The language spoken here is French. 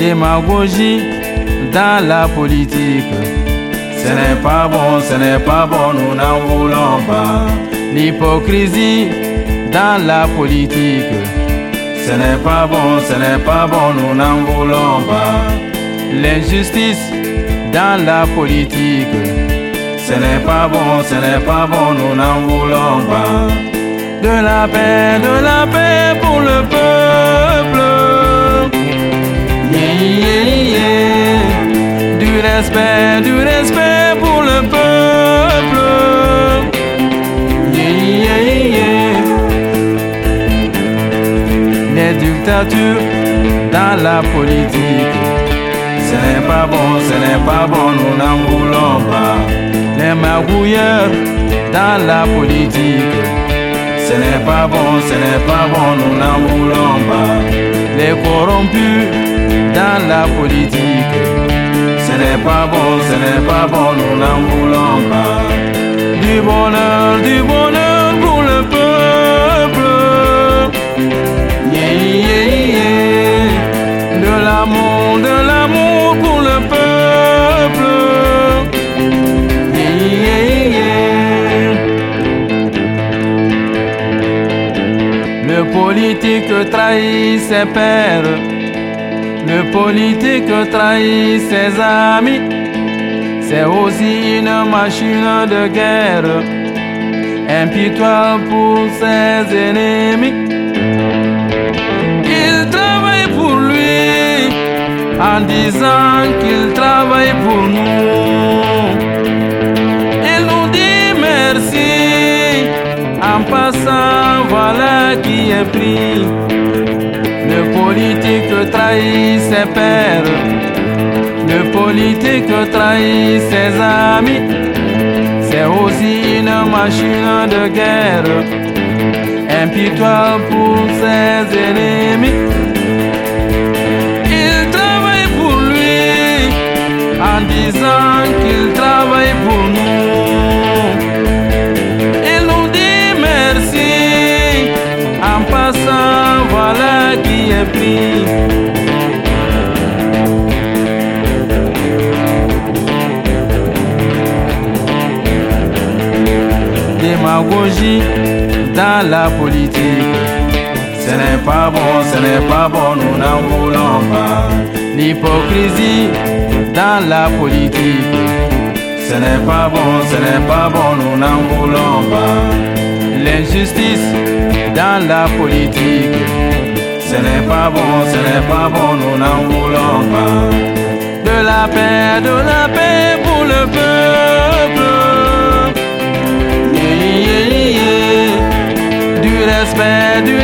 Démagogie dans la politique, ce n'est pas bon, ce n'est pas bon, nous n'en voulons pas. L'hypocrisie dans la politique, ce n'est pas bon, ce n'est pas bon, nous n'en voulons pas. L'injustice dans la politique, ce n'est pas bon, ce n'est pas bon, nous n'en voulons pas. De la paix pour le peuple. Yeah, yeah, yeah. Du respect pour le peuple. Yeah, yeah, yeah. Les dictatures dans la politique, ce n'est pas bon, ce n'est pas bon, nous n'en voulons pas. Les magouilleurs dans la politique, ce n'est pas bon, ce n'est pas bon, nous n'en voulons pas. Les corrompus dans la politique, ce n'est pas bon, ce n'est pas bon, nous n'en voulons pas. Du bonheur pour le peuple. Yeah, yeah, yeah. De l'amour pour le peuple. Yeah, yeah, yeah. Le politique trahit ses pairs. Le politique trahit ses amis. C'est aussi une machine de guerre, impitoyable pour ses ennemis. Il travaille pour lui en disant qu'il travaille pour nous. Il nous dit merci en passant, voilà qui est pris. Le politique trahit ses pairs. Le politique trahit ses amis. C'est aussi une machine de guerre, impitoyable pour ses ennemis. Il travaille pour lui en disant qu'il travaille pour nous. Il nous dit merci en passant, voilà qui est pris. Démagogie dans la politique, ce n'est pas bon, ce n'est pas bon, nous n'en voulons pas. L'hypocrisie dans la politique, ce n'est pas bon, ce n'est pas bon, nous n'en voulons pas. L'injustice dans la politique, ce n'est pas bon, ce n'est pas bon, nous n'en voulons pas. De la paix pour le peuple. Yeah, yeah, yeah. Du